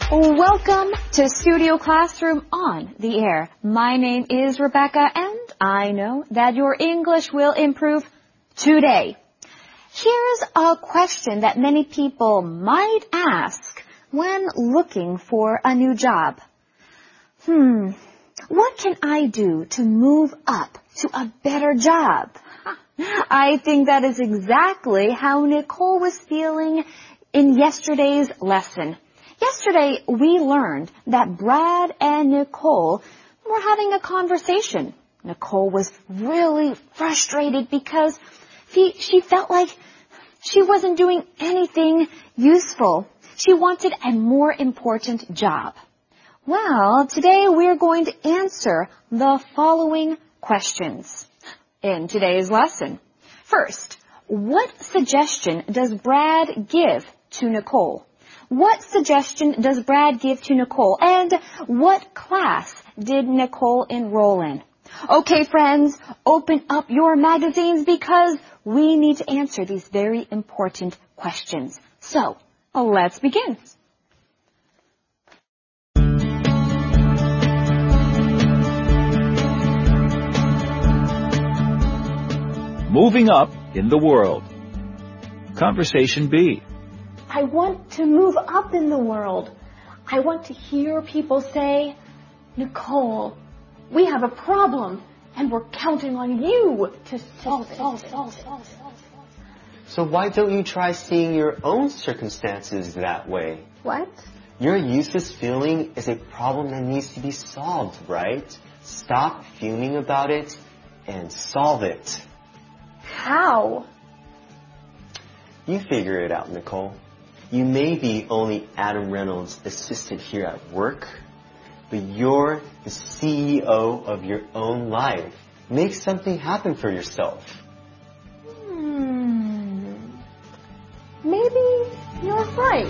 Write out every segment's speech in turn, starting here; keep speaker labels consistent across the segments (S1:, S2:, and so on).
S1: Welcome to Studio Classroom on the air. My name is Rebecca, and I know that your English will improve today. Here's a question that many people might ask when looking for a new job. What can I do to move up to a better job? I think that is exactly how Nicole was feeling in yesterday's lesson. Yesterday, we learned that Brad and Nicole were having a conversation. Nicole was really frustrated because she felt like she wasn't doing anything useful. She wanted a more important job. Well, today we're going to answer the following questions in today's lesson. First, what suggestion does Brad give to Nicole? What suggestion does Brad give to Nicole? And what class did Nicole enroll in? Okay, friends, open up your magazines because we need to answer these very important questions. So, let's begin.
S2: Moving up in the world. Conversation B.
S3: I want to move up in the world. I want to hear people say, Nicole, we have a problem and we're counting on you to solve it.
S4: So why don't you try seeing your own circumstances that way?
S3: What?
S4: Your useless feeling is a problem that needs to be solved, right? Stop fuming about it and solve it.
S3: How?
S4: You figure it out, Nicole. You may be only Adam Reynolds' assistant here at work, but you're the CEO of your own life. Make something happen for yourself.
S3: Maybe you're right.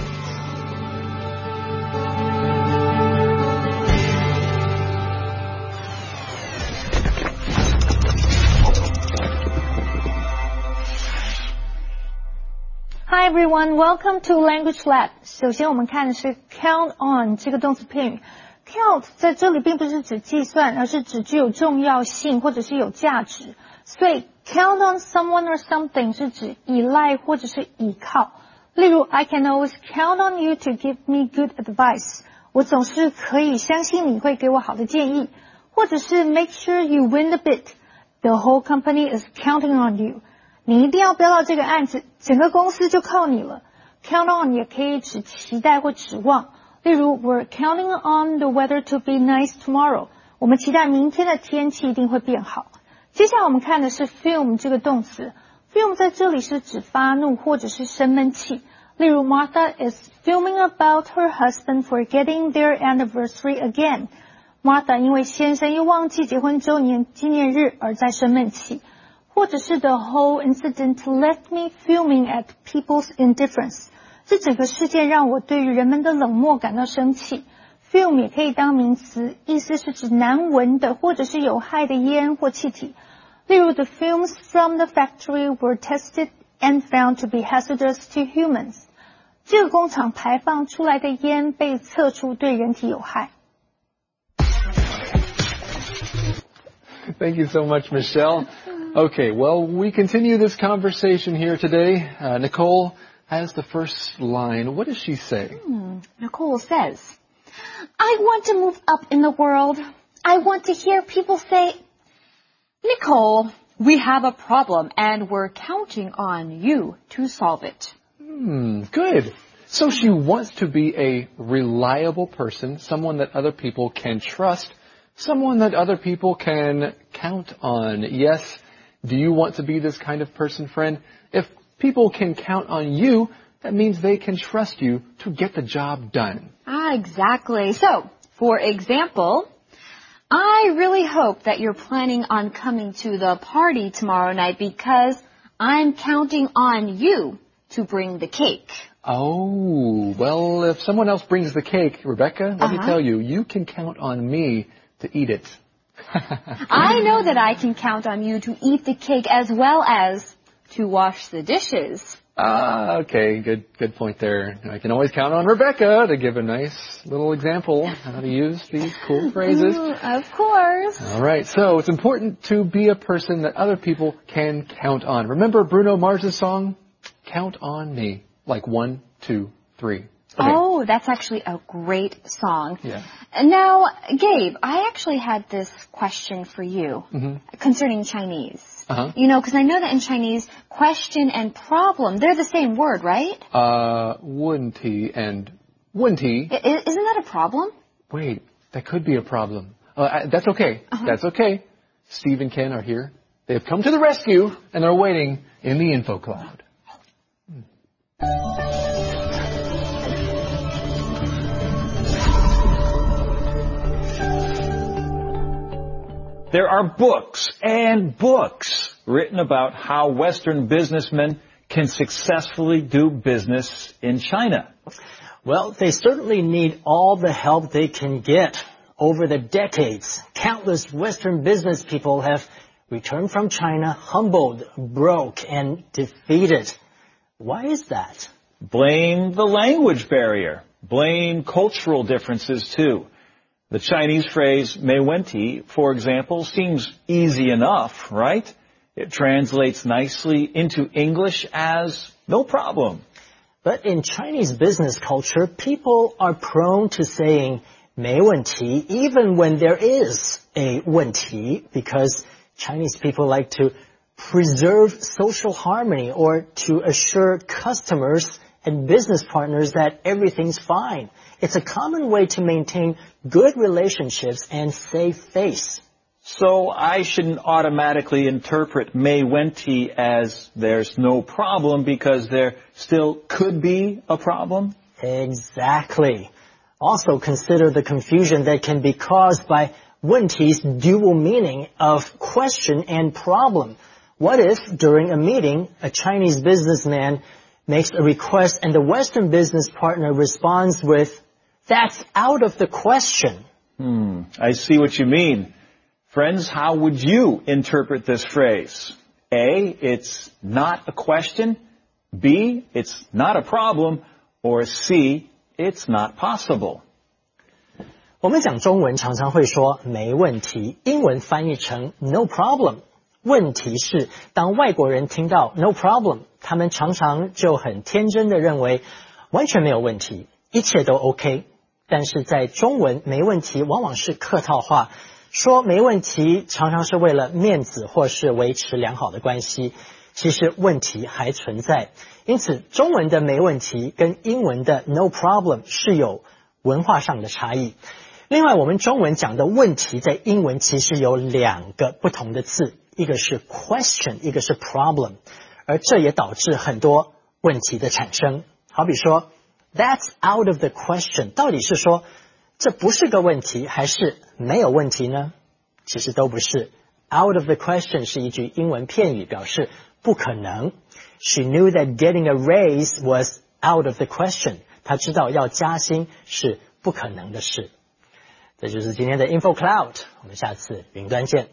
S5: Hi everyone, welcome to Language Lab. 首先我们看的是 count on 这个动词片语。count 在这里并不是指计算，而是指具有重要性或者是有价值。所以 count on someone or something 是指依赖或者是依靠。例如 I can always count on you to give me good advice. 我总是可以相信你会给我好的建议。或者是 make sure you win the bid. The whole company is counting on you. 你一定要标到这个案子，整个公司就靠你了。Count on 也可以指期待或指望。例如 We're counting on the weather to be nice tomorrow. 我们期待明天的天气一定会变好。接下来我们看的是 fume 这个动词。fume 在这里是指发怒或者是生闷气。例如 Martha is fuming about her husband for getting their anniversary again. Martha 因为先生又忘记结婚周年纪念日而在生闷气。或者是 the whole incident left me fuming at people's indifference. 这整个事件让我对于人们的冷漠感到生气。fume 也可以当名词，意思是指难闻的或者是有害的烟或气体。例如 the fumes from the factory were tested and found to be hazardous to humans. 这个工厂排放出来的烟被测出对人体有害。
S6: Thank you so much, Michelle. Okay, well, we continue this conversation here today. Nicole has the first line. What does she say?
S1: Nicole says, I want to move up in the world. I want to hear people say, Nicole, we have a problem and we're counting on you to solve it.
S6: Good. So she wants to be a reliable person, someone that other people can trust, someone that other people can count on. Yes. Do you want to be this kind of person, friend? If people can count on you, that means they can trust you to get the job done.
S1: Exactly. So, for example, I really hope that you're planning on coming to the party tomorrow night because I'm counting on you to bring the cake.
S6: Oh, well, if someone else brings the cake, Rebecca, let me tell you, you can count on me to eat it.
S1: I know that I can count on you to eat the cake as well as to wash the dishes.
S6: Okay, good point there. I can always count on Rebecca to give a nice little example how to use these cool phrases.
S1: Of course.
S6: All right, so it's important to be a person that other people can count on. Remember Bruno Mars' song, Count on Me, like 1, 2, 3. Okay.
S1: Oh, that's actually a great song.
S6: Yeah.
S1: Now, Gabe, I actually had this question for you concerning Chinese. You know, because I know that in Chinese, question and problem, they're the same word, right?
S6: 问题 and 问题.
S1: Isn't that a problem?
S6: Wait, that could be a problem. That's okay. That's okay. Steve and Ken are here. They've come to the rescue, and they're waiting in the info cloud.
S2: There are books and books written about how Western businessmen can successfully do business in China.
S7: Well, they certainly need all the help they can get. Over the decades, countless Western business people have returned from China humbled, broke, and defeated. Why is that?
S2: Blame the language barrier. Blame cultural differences too. The Chinese phrase 没问题, for example, seems easy enough, right? It translates nicely into English as no problem.
S7: But in Chinese business culture, people are prone to saying 没问题 even when there is a 问题, because Chinese people like to preserve social harmony or to assure customers and business partners that everything's fine. It's a common way to maintain good relationships and save face.
S2: So I shouldn't automatically interpret 没问题 as there's no problem because there still could be a problem?
S7: Exactly. Also consider the confusion that can be caused by 问题's dual meaning of question and problem. What if, during a meeting, a Chinese businessman makes a request and the Western business partner responds with, "That's out of the question"?
S2: I see what you mean. Friends, how would you interpret this phrase? A, it's not a question. B, it's not a problem. Or C, it's not possible.
S7: 我们讲中文常常会说没问题，英文翻译成 no problem。问题是，当外国人听到 no problem， 他们常常就很天真的认为完全没有问题，一切都 OK。但是在中文，没问题往往是客套话，说没问题常常是为了面子或是维持良好的关系，其实问题还存在。因此，中文的没问题跟英文的 no problem 是有文化上的差异。另外，我们中文讲的问题在英文其实有两个不同的字，一个是 question， 一个是 problem， 而这也导致很多问题的产生。好比说 That's out of the question， 到底是说这不是个问题还是没有问题呢？其实都不是。Out of the question 是一句英文片语，表示不可能。She knew that getting a raise was out of the question， 她知道要加薪是不可能的事。这就是今天的 Info Cloud， 我们下次云端见。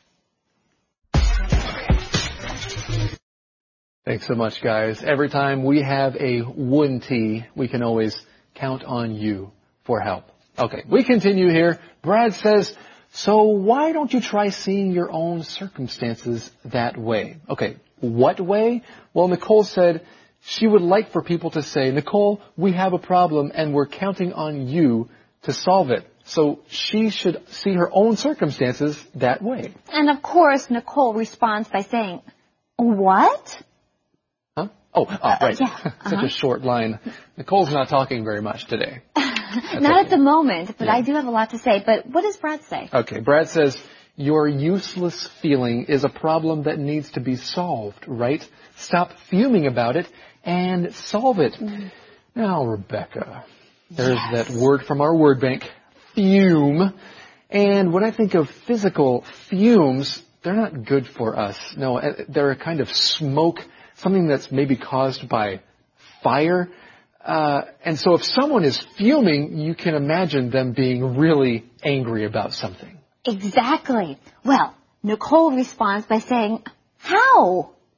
S6: Thanks so much, guys. Every time we have a 问题, we can always count on you for help. Okay, we continue here. Brad says, so why don't you try seeing your own circumstances that way? Okay, what way? Well, Nicole said she would like for people to say, Nicole, we have a problem and we're counting on you to solve it. So she should see her own circumstances that way.
S1: And of course, Nicole responds by saying, what?
S6: Huh? Oh, right.
S1: Yeah.
S6: Such a short line. Nicole's not talking very much today.
S1: Not at the moment, but I do have a lot to say. But what does Brad say? Okay,
S6: Brad says, your useless feeling is a problem that needs to be solved, right? Stop fuming about it and solve it. Now, Rebecca, there's that word from our word bank, fume. And when I think of physical fumes, they're not good for us. No, they're a kind of smoke, something that's maybe caused by fire. And so if someone is fuming, you can imagine them being really angry about something.
S1: Exactly. Well, Nicole responds by saying, how?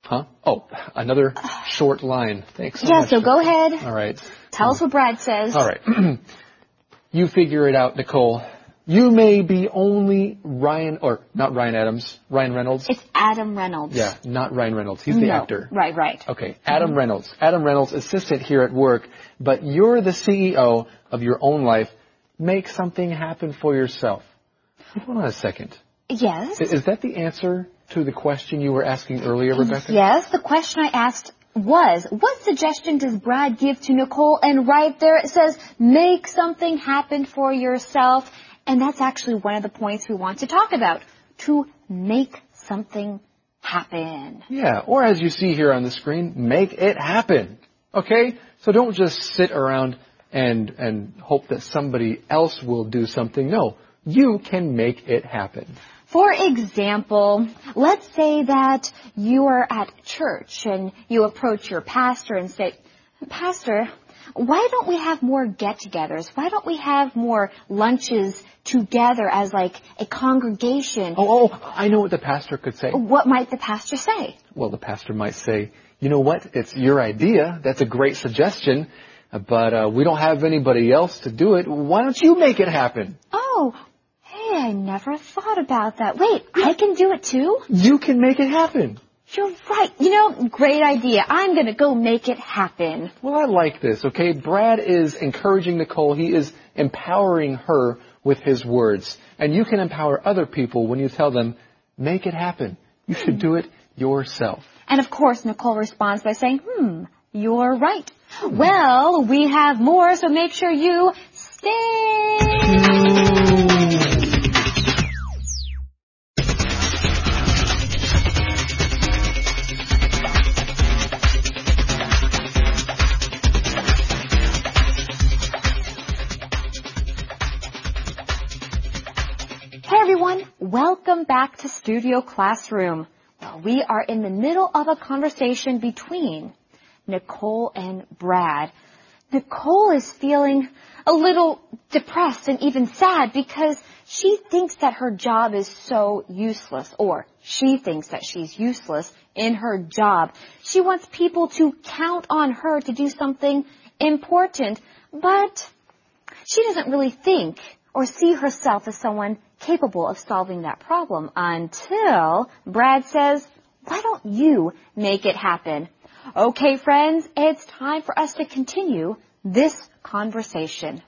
S6: Huh? Oh, another short line. Thanks so
S1: Yeah,
S6: much.
S1: so go ahead.
S6: All right.
S1: Tell us what Brad says.
S6: All right. You figure it out, Nicole. You may be only Ryan Reynolds.
S1: It's Adam Reynolds.
S6: Yeah, not Ryan Reynolds. He's the actor.
S1: Right.
S6: Okay, Adam Reynolds. Adam Reynolds, assistant here at work, but you're the CEO of your own life. Make something happen for yourself. Hold on a second.
S1: Yes.
S6: Is that the answer to the question you were asking earlier, Rebecca?
S1: Yes, the question I asked was, what suggestion does Brad give to Nicole? And right there it says, make something happen for yourself. And that's actually one of the points we want to talk about, to make something happen.
S6: Yeah, or as you see here on the screen, make it happen. Okay? So don't just sit around and hope that somebody else will do something. No, you can make it happen.
S1: For example, let's say that you are at church and you approach your pastor and say, Pastor, why don't we have more get-togethers? Why don't we have more lunches together as like a congregation?
S6: Oh, I know what the pastor could say.
S1: What might the pastor say?
S6: Well, the pastor might say, you know what? It's your idea. That's a great suggestion. But we don't have anybody else to do it. Why don't you make it happen?
S1: Oh, hey, I never thought about that. Wait, I can do it too?
S6: You can make it happen.
S1: You're right. You know, great idea. I'm going to go make it happen.
S6: Well, I like this, okay? Brad is encouraging Nicole. He is empowering her with his words. And you can empower other people when you tell them, make it happen. You should do it yourself.
S1: And of course, Nicole responds by saying, you're right. Well, we have more, so make sure you stay. Hey everyone, welcome back to Studio Classroom. Well, we are in the middle of a conversation between Nicole and Brad. Nicole is feeling a little depressed and even sad because she thinks that her job is so useless, or she thinks that she's useless in her job. She wants people to count on her to do something important, but she doesn't really think or see herself as someone capable of solving that problem until Brad says, why don't you make it happen? Okay, friends, it's time for us to continue this conversation.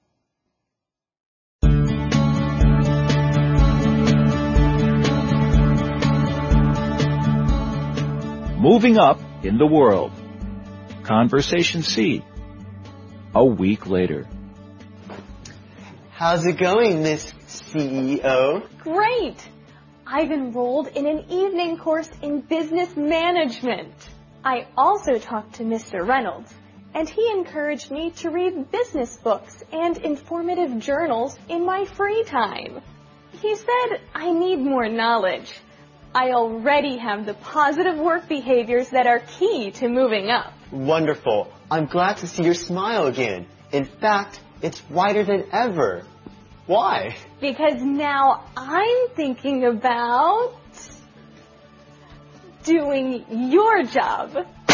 S2: Moving up in the world. Conversation C. A week later.
S4: How's it going, Miss CEO?
S3: Great! I've enrolled in an evening course in business management. I also talked to Mr. Reynolds, and he encouraged me to read business books and informative journals in my free time. He said I need more knowledge. I already have the positive work behaviors that are key to moving up.
S4: Wonderful. I'm glad to see your smile again. In fact, it's wider than ever. Why?
S3: Because now I'm thinking about doing your job.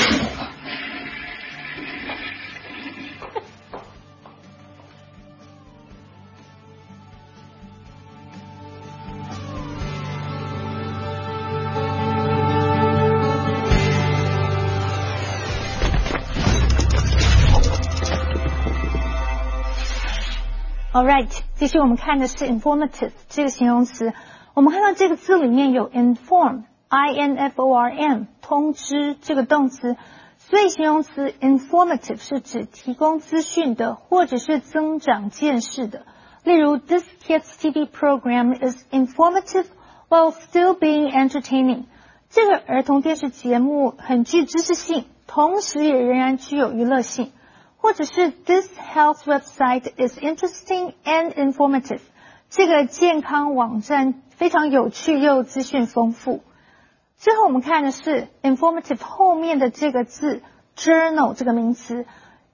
S5: Alright， 继续我们看的是 informative 这个形容词。我们看到这个字里面有 inform，I-N-F-O-R-M， 通知这个动词，所以形容词 informative 是指提供资讯的，或者是增长见识的。例如 ，This kids TV program is informative while still being entertaining。这个儿童电视节目很具知识性，同时也仍然具有娱乐性。或者是 This health website is interesting and informative。这个健康网站非常有趣又资讯丰富。最后我们看的是 informative 后面的这个字 journal 这个名词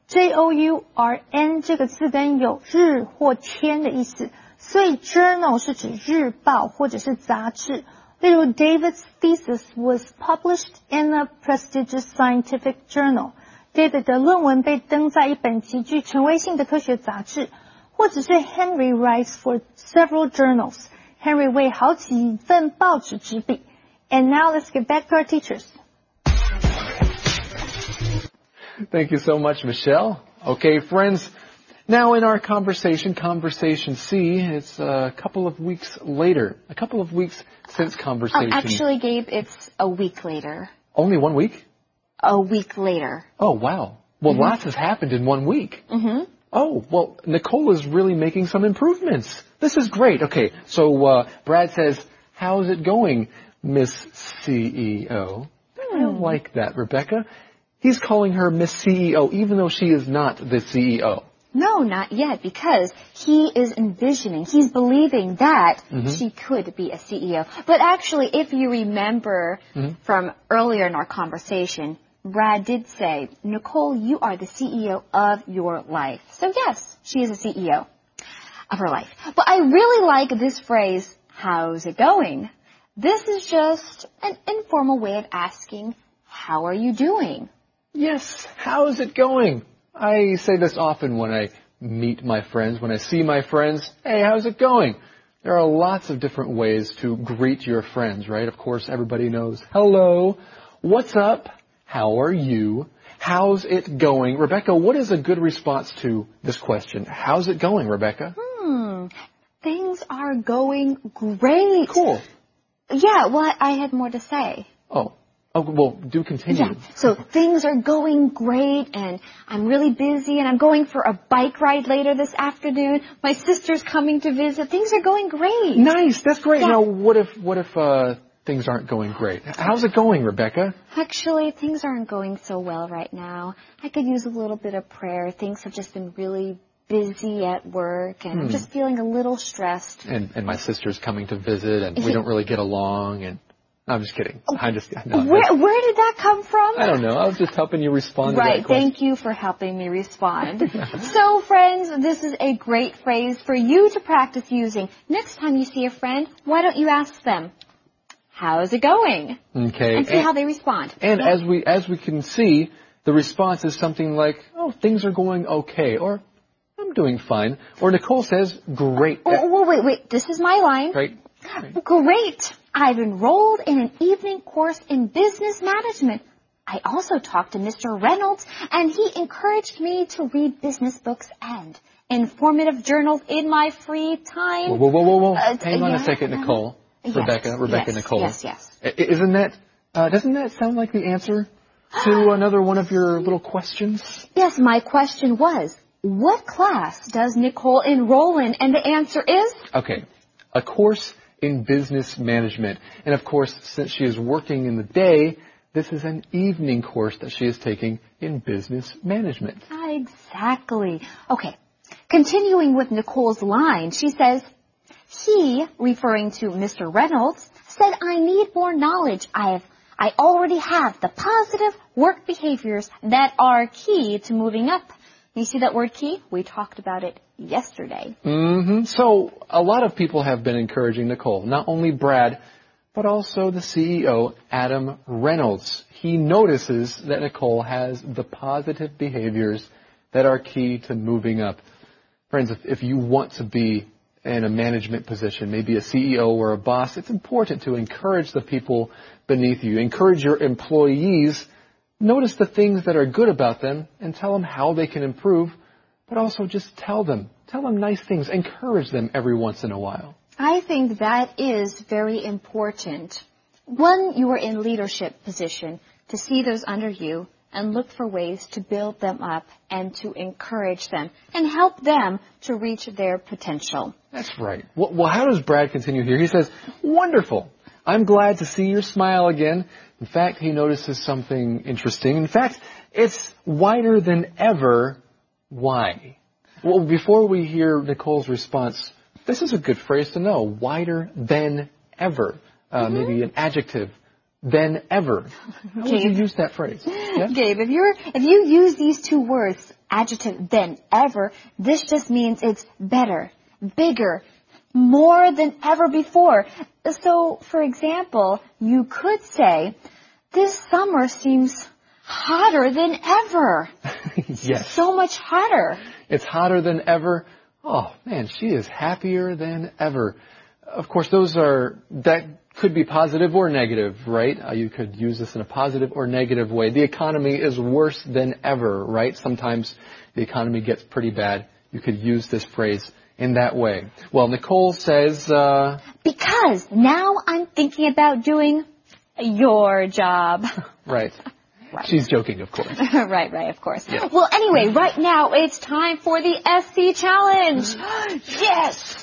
S5: J-O-U-R-N 这个字根有日或天的意思，所以 journal 是指日报或者是杂志， 例如 David's thesis was published in a prestigious scientific journal. David 的论文被登在一本极具权威性的科学杂志，或者是 Henry writes for several journals. Henry 为好几份报纸执笔。And now let's get back to our teachers.
S6: Thank you so much, Michelle. Okay, friends. Now in our conversation C, it's a couple of weeks later. A couple of weeks since conversation.
S1: Actually, Gabe, it's a week later.
S6: Only 1 week?
S1: A week later.
S6: Oh, wow. Well, lots has happened in 1 week. Oh, well, Nicole is really making some improvements. This is great. Okay, so Brad says, how's it going, Miss CEO? I like that, Rebecca. He's calling her Miss CEO, even though she is not the CEO.
S1: No, not yet, because he is envisioning, he's believing that she could be a CEO. But actually, if you remember from earlier in our conversation, Brad did say, Nicole, you are the CEO of your life. So yes, she is a CEO of her life. But I really like this phrase, how's it going? This is just an informal way of asking, how are you doing?
S6: Yes, how's it going? I say this often when I meet my friends, when I see my friends. Hey, how's it going? There are lots of different ways to greet your friends, right? Of course, everybody knows, hello, what's up, how are you, how's it going? Rebecca, what is a good response to this question? How's it going, Rebecca?
S1: Things are going great.
S6: Cool.
S1: Yeah, well, I had more to say.
S6: Oh, well, do continue.
S1: Yeah, so things are going great, and I'm really busy, and I'm going for a bike ride later this afternoon. My sister's coming to visit. Things are going great.
S6: Nice, that's great.
S1: Yeah.
S6: Now, what if things aren't going great? How's it going, Rebecca?
S1: Actually, things aren't going so well right now. I could use a little bit of prayer. Things have just been really busy at work, and I'm just feeling a little stressed.
S6: And my sister's coming to visit, and we don't really get along, and I'm just kidding.
S1: Where did that come from?
S6: I don't know. I was just helping you respond to that question.
S1: Thank you for helping me respond. So, friends, this is a great phrase for you to practice using. Next time you see a friend, why don't you ask them, how's it going?
S6: Okay.
S1: And see how they respond.
S6: And as we can see, the response is something like, oh, things are going okay, or I'm doing fine, or Nicole says, great.
S1: Oh, wait, this is my line. Great. I've enrolled in an evening course in business management. I also talked to Mr. Reynolds, and he encouraged me to read business books and informative journals in my free time.
S6: Whoa. Hang on a second, Nicole.
S1: Yes.
S6: Rebecca, Nicole.
S1: Yes.
S6: Isn't that, doesn't that sound like the answer to another one of your little questions?
S1: Yes, my question was, what class does Nicole enroll in? And the answer is?
S6: Okay, a course in business management. And of course, since she is working in the day, this is an evening course that she is taking in business management.
S1: Exactly. Okay, continuing with Nicole's line, she says, he, referring to Mr. Reynolds, said I need more knowledge. I already have the positive work behaviors that are key to moving up. You see that word key? We talked about it yesterday.
S6: So a lot of people have been encouraging Nicole, not only Brad, but also the CEO, Adam Reynolds. He notices that Nicole has the positive behaviors that are key to moving up. Friends, if you want to be in a management position, maybe a CEO or a boss, it's important to encourage the people beneath you. Encourage your employees. Notice the things that are good about them and tell them how they can improve, but also just tell them nice things. Encourage them every once in a while.
S1: I think that is very important. When you are in leadership position, to see those under you and look for ways to build them up and to encourage them and help them to reach their potential.
S6: That's right. Well, how does Brad continue here? He says, wonderful. I'm glad to see your smile again. In fact, he notices something interesting. In fact, it's wider than ever. Why? Well, before we hear Nicole's response, this is a good phrase to know. Wider than ever. Maybe an adjective. Than ever. How would you use that phrase? Yeah?
S1: Gabe, if you use these two words, adjective than ever, this just means it's better, bigger, more than ever before. So, for example, you could say, this summer seems hotter than ever.
S6: Yes.
S1: So much hotter.
S6: It's hotter than ever. Oh, man, she is happier than ever. Of course, that could be positive or negative, right? You could use this in a positive or negative way. The economy is worse than ever, right? Sometimes the economy gets pretty bad. You could use this phrase in that way. Well, Nicole says,
S1: because now I'm thinking about doing your job.
S6: Right. She's joking, of course.
S1: Right, of course.
S6: Yeah.
S1: Well, anyway, right now it's time for the SC Challenge. Yes!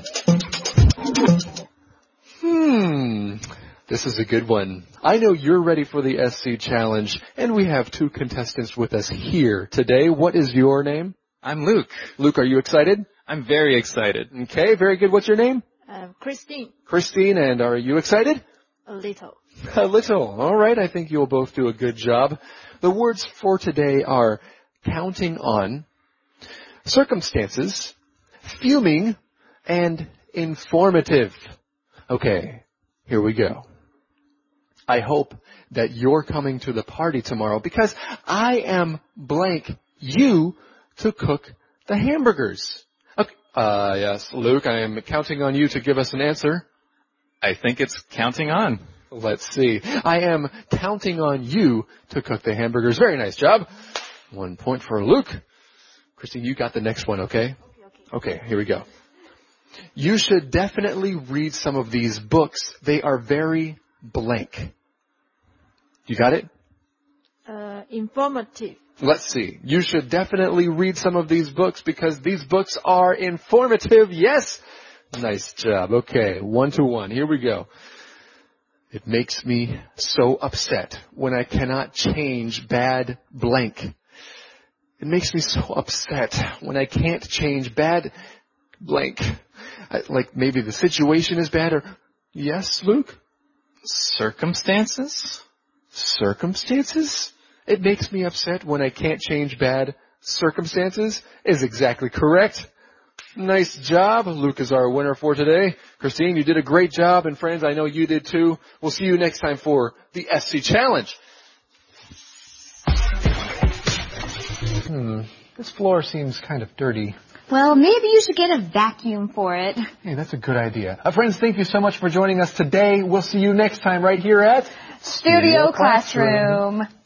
S6: This is a good one. I know you're ready for the SC Challenge, and we have 2 contestants with us here today. What is your name?
S8: I'm Luke.
S6: Luke, are you excited?
S8: I'm very excited.
S6: Okay, very good. What's your name?
S3: Christine.
S6: Christine, and are you excited?
S3: A little.
S6: A little. All right, I think you'll both do a good job. The words for today are counting on, circumstances, fuming, and informative. Okay, here we go. I hope that you're coming to the party tomorrow because I am blank you to cook the hamburgers. Okay. Yes, Luke, I am counting on you to give us an answer.
S8: I think it's counting on.
S6: Let's see. I am counting on you to cook the hamburgers. Very nice job. 1 point for Luke. Christine, you got the next one, okay? Okay, here we go. You should definitely read some of these books. They are very blank. You got it?
S3: Informative.
S6: Let's see. You should definitely read some of these books because these books are informative. Yes. Nice job. Okay. 1-1. Here we go. It makes me so upset when I cannot change bad blank. It makes me so upset when I can't change bad blank. Like maybe the situation is bad or... Yes, Luke?
S8: Circumstances?
S6: Circumstances? It makes me upset when I can't change bad circumstances is exactly correct. Nice job. Luke is our winner for today. Christine, you did a great job. And friends, I know you did too. We'll see you next time for the SC Challenge. This floor seems kind of dirty.
S1: Well, maybe you should get a vacuum for it.
S6: Hey, that's a good idea. Friends, thank you so much for joining us today. We'll see you next time right here at
S1: Studio Classroom.